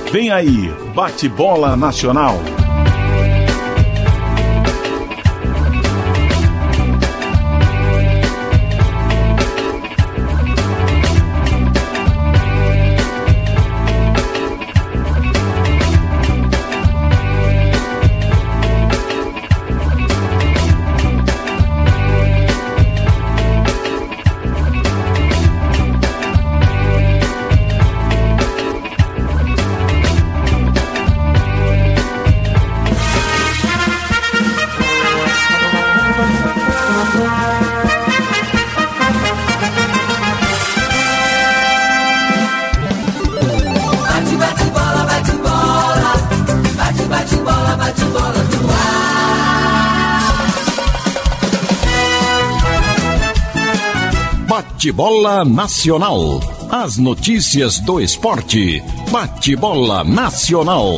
Vem aí, Bate-Bola Nacional. Bate-Bola Nacional. As notícias do esporte. Bate-Bola Nacional.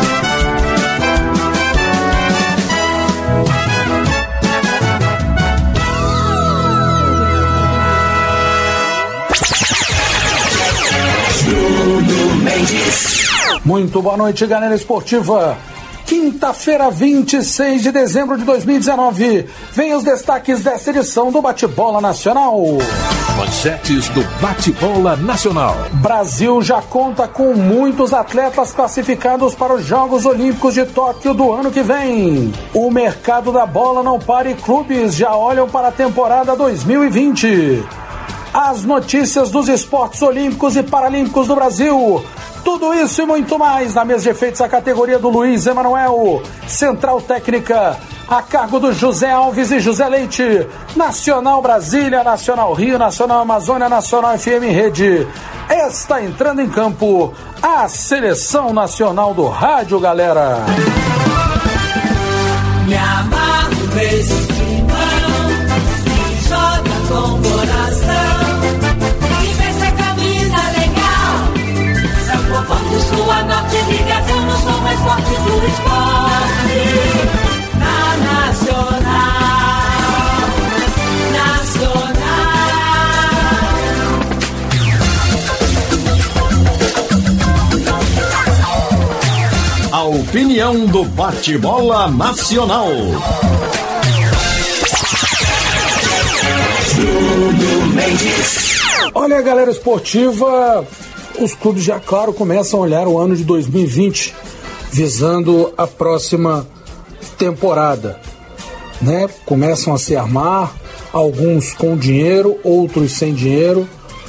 Muito boa noite, galera esportiva. Quinta-feira, 26 de dezembro de 2019. Vem os destaques desta edição do Bate-Bola Nacional. Manchetes do Bate-Bola Nacional. Brasil já conta com muitos atletas classificados para os Jogos Olímpicos de Tóquio do ano que vem. O mercado da bola não para e clubes já olham para a temporada 2020. As notícias dos esportes olímpicos e paralímpicos do Brasil. Tudo isso e muito mais na mesa de efeitos, a categoria do Luiz Emanuel. Central técnica a cargo do José Alves e José Leite. Nacional Brasília, Nacional Rio, Nacional Amazônia, Nacional FM Rede. Está entrando em campo a Seleção Nacional do Rádio, galera. Me amarro nesse timão, que joga com coração, que veste a camisa legal. São povão do sul a norte, ligação, não sou mais forte do esporte. Na Nacional. A opinião do Bate-Bola Nacional. Olha, galera esportiva, os clubes já, claro, começam a olhar o ano de 2020, visando a próxima temporada, né? Começam a se armar, alguns com dinheiro, outros sem dinheiro,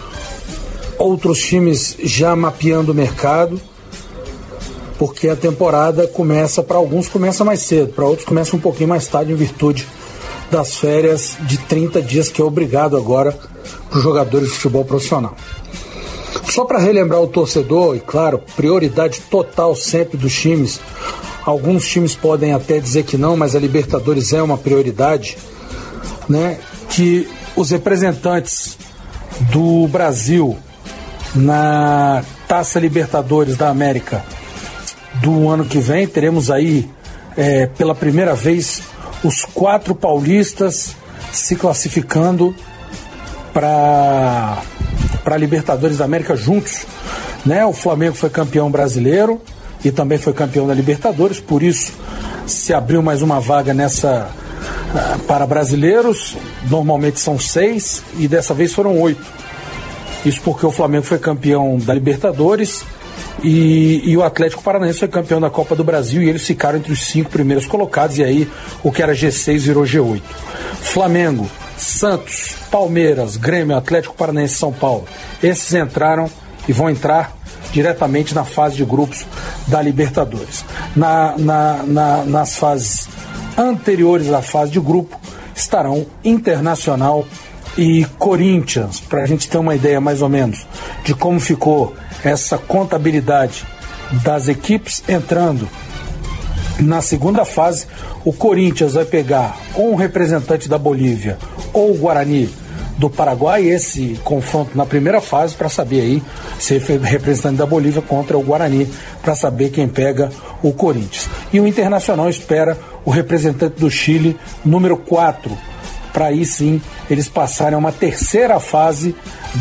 outros times já mapeando o mercado, porque a temporada começa, para alguns começa mais cedo, para outros começa um pouquinho mais tarde, em virtude das férias de 30 dias que é obrigado agora para os jogadores de futebol profissional. Só para relembrar o torcedor, e claro, prioridade total sempre dos times. Alguns times podem até dizer que não, mas a Libertadores é uma prioridade, né? Que os representantes do Brasil na Taça Libertadores da América do ano que vem, teremos aí pela primeira vez os 4 paulistas se classificando para a Libertadores da América juntos, né? O Flamengo foi campeão brasileiro e também foi campeão da Libertadores, por isso se abriu mais uma vaga nessa para brasileiros. Normalmente são 6 e dessa vez foram 8. Isso porque o Flamengo foi campeão da Libertadores e o Atlético Paranaense foi campeão da Copa do Brasil, e eles ficaram entre os 5 primeiros colocados, e aí o que era G6 virou G8. Flamengo, Santos, Palmeiras, Grêmio, Atlético Paranaense e São Paulo, esses entraram e vão entrar diretamente na fase de grupos da Libertadores. Nas fases anteriores à fase de grupo estarão Internacional e Corinthians, para a gente ter uma ideia mais ou menos de como ficou essa contabilidade das equipes entrando na segunda fase. O Corinthians vai pegar ou um representante da Bolívia ou o Guarani do Paraguai, esse confronto na primeira fase, para saber aí se é representante da Bolívia contra o Guarani, para saber quem pega o Corinthians. E o Internacional espera o representante do Chile, número 4, para aí sim eles passarem a uma terceira fase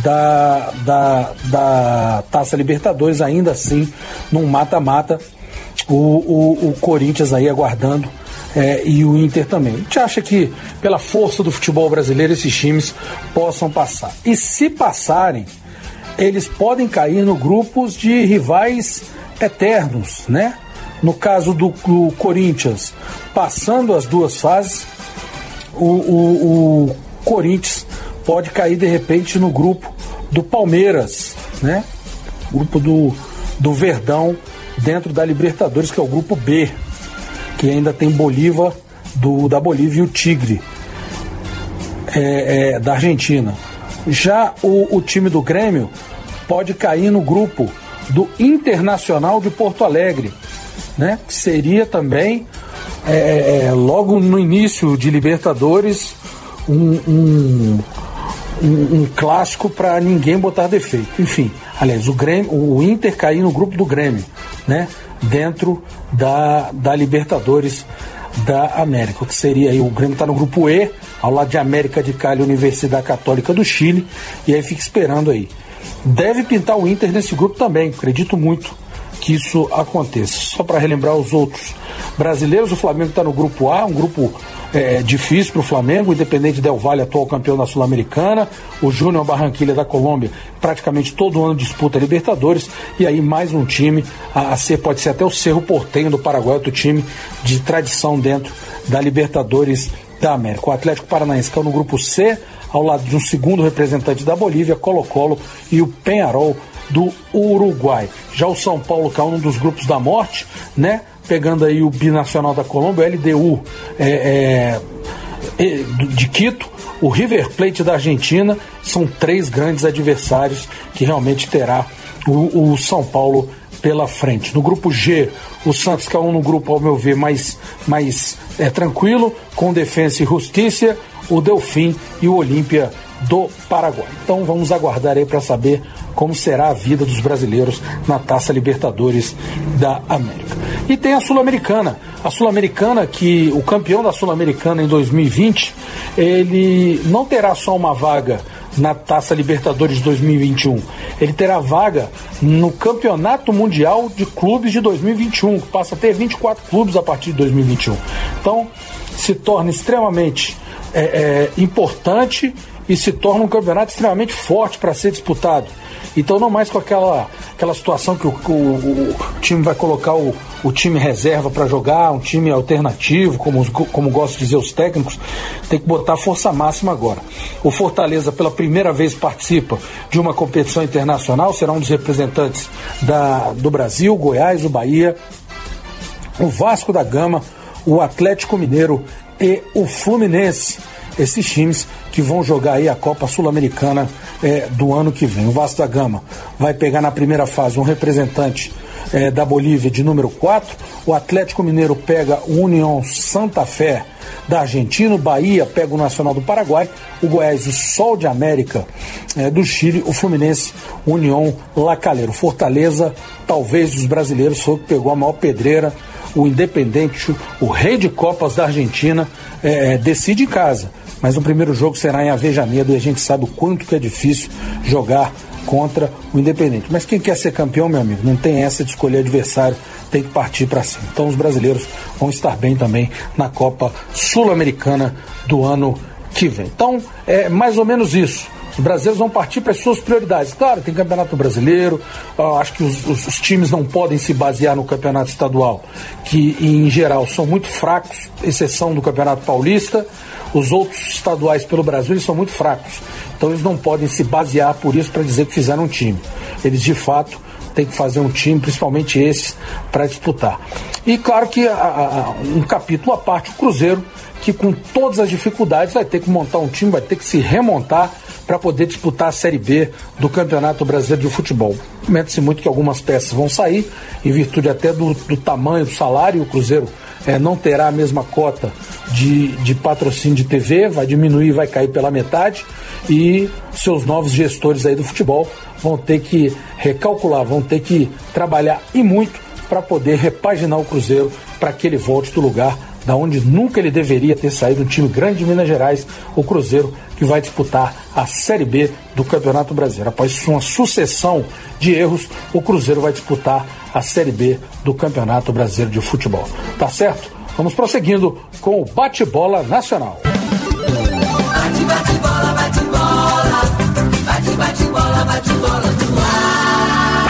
da Taça Libertadores, ainda assim num mata-mata, o Corinthians aí aguardando, e o Inter também. A gente acha que pela força do futebol brasileiro esses times possam passar, e se passarem eles podem cair no grupos de rivais eternos, né? No caso do Corinthians, passando as duas fases, o Corinthians pode cair de repente no grupo do Palmeiras, né? Grupo do Verdão dentro da Libertadores, que é o grupo B, que ainda tem da Bolívia e o Tigre da Argentina. Já o time do Grêmio pode cair no grupo do Internacional de Porto Alegre, né? Que seria também logo no início de Libertadores um clássico para ninguém botar defeito. Enfim, aliás, o Inter cair no grupo do Grêmio, né? Dentro da Libertadores da América, que seria aí, o Grêmio está no grupo E, ao lado de América de Cali e Universidade Católica do Chile, e aí fica esperando aí. Deve pintar o Inter nesse grupo também, acredito muito que isso aconteça. Só para relembrar os outros brasileiros, o Flamengo está no grupo A, um grupo difícil para o Flamengo, o Independente Del Valle, atual campeão da Sul-Americana, o Júnior Barranquilla da Colômbia, praticamente todo ano disputa Libertadores, e aí mais um time, pode ser até o Cerro Porteño do Paraguai, outro time de tradição dentro da Libertadores da América. O Atlético Paranaense caiu no grupo C, ao lado de um segundo representante da Bolívia, Colo-Colo, e o Peñarol do Uruguai. Já o São Paulo caiu num dos grupos da morte, né? Pegando aí o Binacional da Colômbia, o LDU de Quito, o River Plate da Argentina. São três grandes adversários que realmente terá o São Paulo pela frente. No grupo G, o Santos caiu no grupo, ao meu ver, mais tranquilo, com Defensa e Justiça, o Delfim e o Olímpia do Paraguai. Então vamos aguardar aí para saber como será a vida dos brasileiros na Taça Libertadores da América. E tem a Sul-Americana. A Sul-Americana, que o campeão da Sul-Americana em 2020, ele não terá só uma vaga na Taça Libertadores de 2021. Ele terá vaga no Campeonato Mundial de Clubes de 2021, que passa a ter 24 clubes a partir de 2021. Então, se torna extremamente importante e se torna um campeonato extremamente forte para ser disputado. Então, não mais com aquela situação que o time vai colocar o time reserva para jogar, um time alternativo, como gostam de dizer os técnicos, tem que botar força máxima agora. O Fortaleza, pela primeira vez, participa de uma competição internacional, será um dos representantes do Brasil, Goiás, o Bahia, o Vasco da Gama, o Atlético Mineiro e o Fluminense. Esses times que vão jogar aí a Copa Sul-Americana do ano que vem. O Vasco da Gama vai pegar na primeira fase um representante da Bolívia de número 4, o Atlético Mineiro pega o União Santa Fé da Argentina, o Bahia pega o Nacional do Paraguai, o Goiás o Sol de América do Chile, o Fluminense União La Calera. O Fortaleza, talvez dos brasileiros, foi o que pegou a maior pedreira. O Independente, o rei de Copas da Argentina, decide em casa, mas o primeiro jogo será em Avejaneira e a gente sabe o quanto que é difícil jogar contra o Independente. Mas quem quer ser campeão, meu amigo, não tem essa de escolher adversário, tem que partir para cima. Então os brasileiros vão estar bem também na Copa Sul-Americana do ano que vem. Então é mais ou menos isso. Os brasileiros vão partir para as suas prioridades. Claro, tem Campeonato Brasileiro, acho que os times não podem se basear no Campeonato Estadual, que em geral são muito fracos, exceção do Campeonato Paulista. Os outros estaduais pelo Brasil eles são muito fracos, então eles não podem se basear por isso para dizer que fizeram um time. Eles de fato têm que fazer um time, principalmente esses, para disputar. E claro que um capítulo à parte, o Cruzeiro, que com todas as dificuldades vai ter que montar um time, vai ter que se remontar para poder disputar a Série B do Campeonato Brasileiro de Futebol. Comenta-se muito que algumas peças vão sair, em virtude até do tamanho do salário. O Cruzeiro não terá a mesma cota de patrocínio de TV, vai diminuir, vai cair pela metade, e seus novos gestores aí do futebol vão ter que recalcular, vão ter que trabalhar e muito para poder repaginar o Cruzeiro para que ele volte do lugar da onde nunca ele deveria ter saído, um time grande de Minas Gerais, o Cruzeiro, que vai disputar a Série B do Campeonato Brasileiro. Após uma sucessão de erros, o Cruzeiro vai disputar a Série B do Campeonato Brasileiro de Futebol. Tá certo? Vamos prosseguindo com o Bate-Bola Nacional. Bate, bate, bola, bate, bola. Bate, bate, bola, bate, bola no ar.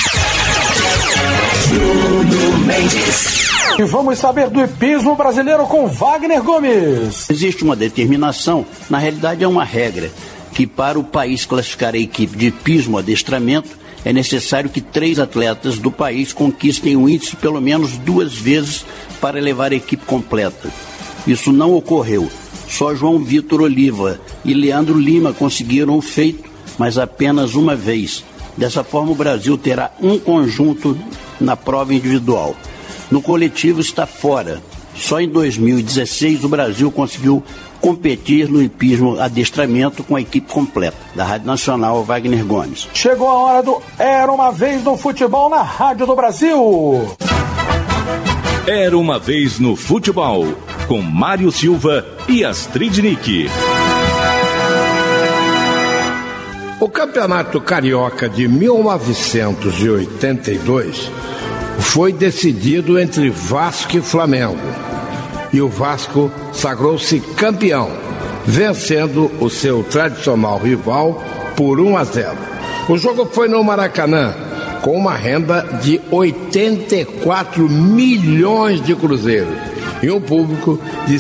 Bruno Mendes. E vamos saber do hipismo brasileiro com Wagner Gomes. Existe uma determinação, na realidade é uma regra, que para o país classificar a equipe de hipismo adestramento, é necessário que 3 atletas do país conquistem o índice pelo menos 2 vezes para levar a equipe completa. Isso não ocorreu. Só João Vitor Oliva e Leandro Lima conseguiram o feito, mas apenas uma vez. Dessa forma, o Brasil terá um conjunto na prova individual. No coletivo está fora. Só em 2016 o Brasil conseguiu competir no hipismo adestramento com a equipe completa. Da Rádio Nacional, Wagner Gomes. Chegou a hora do Era Uma Vez no Futebol na Rádio do Brasil. Era Uma Vez no Futebol, com Mário Silva e Astrid Nick. O Campeonato Carioca de 1982 foi decidido entre Vasco e Flamengo. E o Vasco sagrou-se campeão, vencendo o seu tradicional rival por 1-0. O jogo foi no Maracanã, com uma renda de 84 milhões de cruzeiros e um público de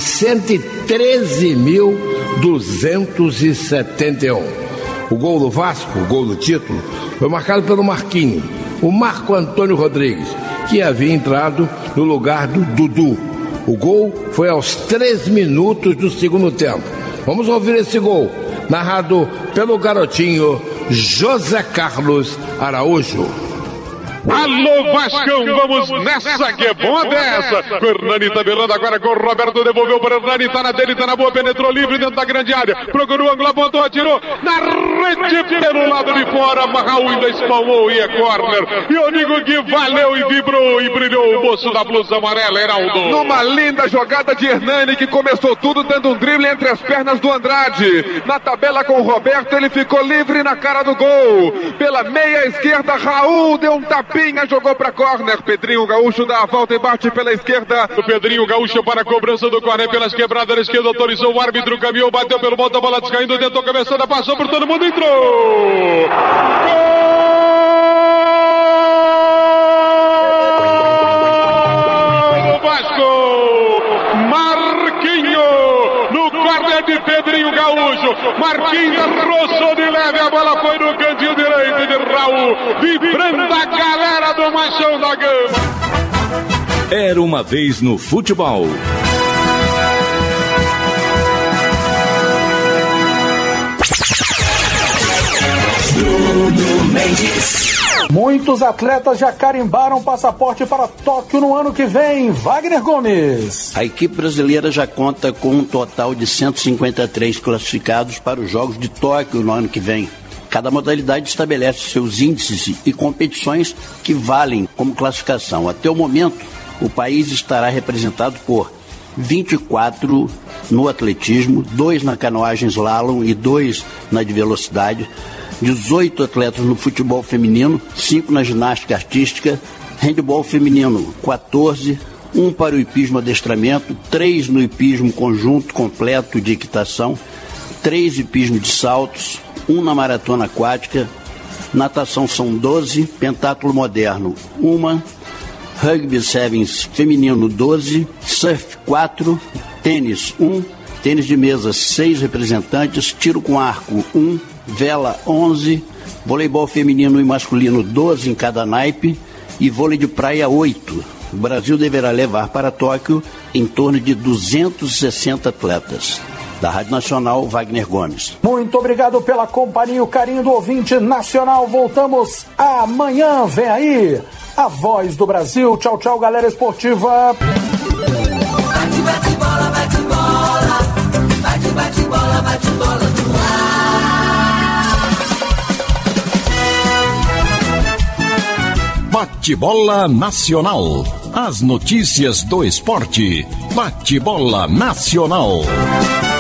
113.271. O gol do Vasco, o gol do título, foi marcado pelo Marquinhos, o Marco Antônio Rodrigues, que havia entrado no lugar do Dudu. O gol foi aos 3 minutos do segundo tempo. Vamos ouvir esse gol, narrado pelo garotinho José Carlos Araújo. Alô, Vascão, vamos nessa que é boa dessa. Com Hernani tabelando agora com o Roberto, devolveu para Hernani, tá na dele, tá na boa, penetrou livre dentro da grande área, procurou o ângulo, apontou, atirou na rede pelo lado de fora, Raul ainda espalmou e é corner. E eu digo que valeu e vibrou e brilhou o moço da blusa amarela, Heraldo. Numa linda jogada de Hernani, que começou tudo dando um drible entre as pernas do Andrade. Na tabela com o Roberto, ele ficou livre na cara do gol. Pela meia esquerda, Raul deu um tapinha, jogou para corner. Pedrinho Gaúcho dá a volta e bate pela esquerda. O Pedrinho Gaúcho para a cobrança do corner pelas quebradas da esquerda, autorizou o árbitro, caminhou, bateu pelo volta, a bola descaindo, tentou cabeçada, passou por todo mundo, entrou! Gol! Vasco! Marquinho! No corner de Pedrinho Gaúcho, Marquinhos roçou de leve, a bola foi no cantinho direito de Raul, vibrando a galera do Machão da Gama. Era Uma Vez no Futebol. Bruno Mendes. Muitos atletas já carimbaram passaporte para Tóquio no ano que vem. Wagner Gomes. A equipe brasileira já conta com um total de 153 classificados para os Jogos de Tóquio no ano que vem. Cada modalidade estabelece seus índices e competições que valem como classificação. Até o momento, o país estará representado por 24 no atletismo, 2 na canoagem slalom e 2 na de velocidade, 18 atletas no futebol feminino, 5 na ginástica artística, handebol feminino 14, 1 para o hipismo adestramento, 3 no hipismo conjunto completo de equitação, 3 hipismo de saltos, 1 na maratona aquática, natação são 12, pentátulo moderno 1, rugby sevens feminino 12, surf 4, tênis 1, tênis de mesa 6 representantes, tiro com arco 1, vela 11, voleibol feminino e masculino 12 em cada naipe e vôlei de praia 8. O Brasil deverá levar para Tóquio em torno de 260 atletas. Da Rádio Nacional, Wagner Gomes. Muito obrigado pela companhia e o carinho do ouvinte nacional. Voltamos amanhã. Vem aí a Voz do Brasil. Tchau, tchau, galera esportiva. Bate, bate, bola, bate, bola. Bate, bate, bola, bate, bola no ar. Bate-bola Nacional. As notícias do esporte. Bate-bola Nacional.